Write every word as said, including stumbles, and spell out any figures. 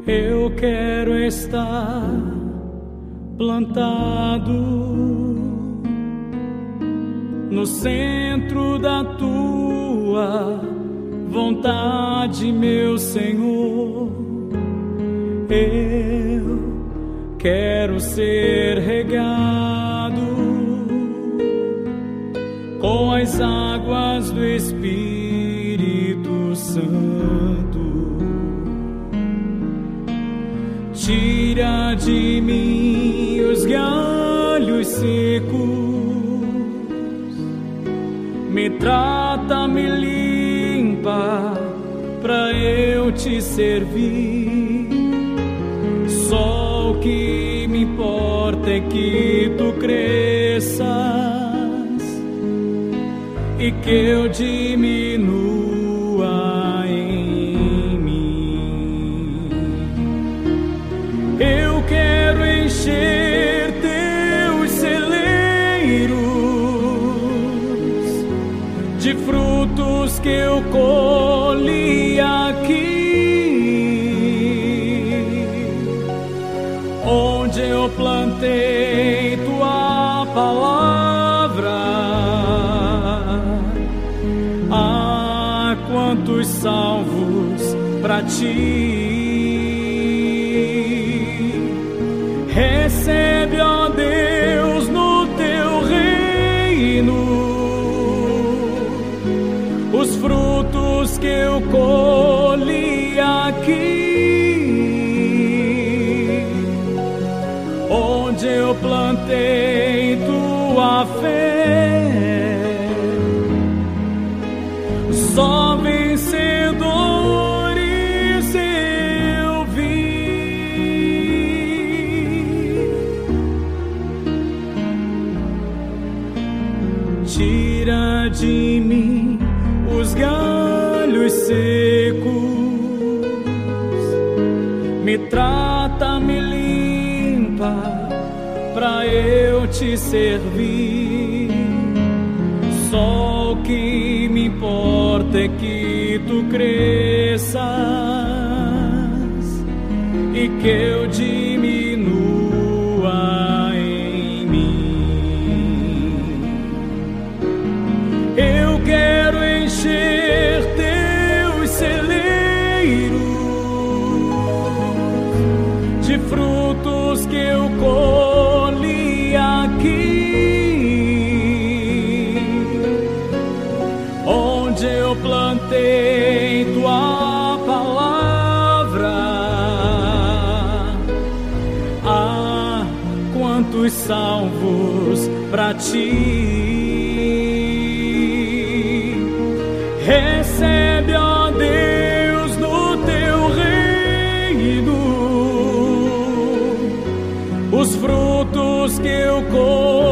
Eu quero estar plantado no centro da tua vontade, meu Senhor. Eu quero ser regado com as águas do Espírito Santo. Tira de mim os galhos secos, me trata, me limpa, pra eu te servir. Só o que me importa é que tu cresças e que eu diminua em mim. Eu quero encher teus celeiros de frutos que eu colhi aqui, onde eu plantei tua palavra. Ah, quantos salvos pra ti. Recebe, ó Deus, no teu reino os frutos que eu colhi aqui, onde eu plantei tua fé. Só vencedores eu vi. Tira de mim os galhos secos, me trata, me limpa, pra eu te servir. Só o que me importa é que tu cresças e que eu diminua em mim. Eu quero encher teus celeiros de frutos que eu colhi aqui, onde eu plantei tua palavra. Ah, quantos salvos pra ti. Recebe, ó Deus, no teu reino os frutos que eu colhi